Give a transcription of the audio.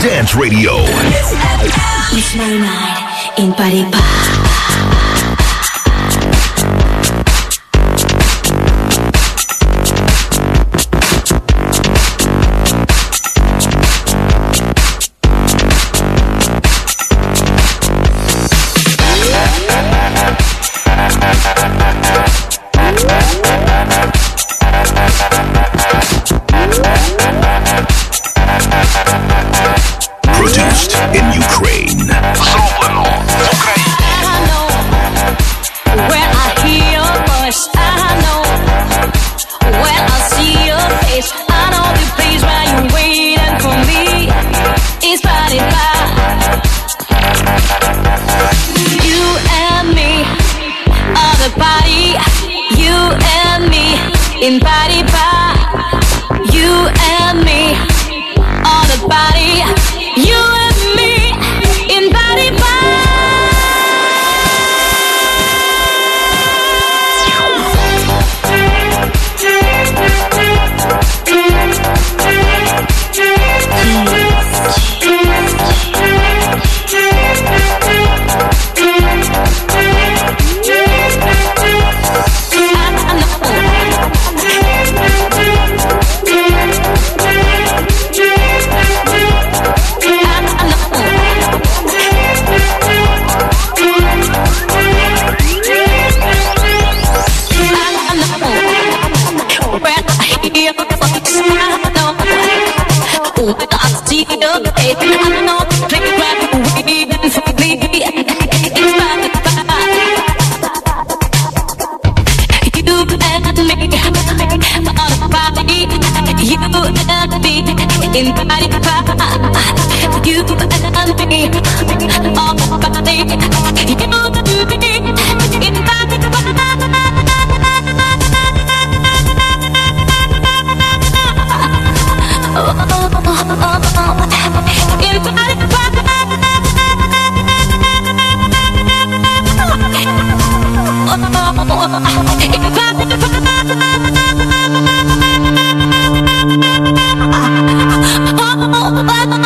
Dance Radio. It's my night in Party Bar. Produced in Ukraine. Зроблено в Україні. I know where I hear your voice. I know where I see your face. I know the place where you're waiting for me. It's Party Bar. You and me are the party. You and me in Party Bar. You and me are the party. You and me in Party Bar. In Party Bar, you and me, all the body, you and me, in Party Bar. In Party Bar. In Party Bar.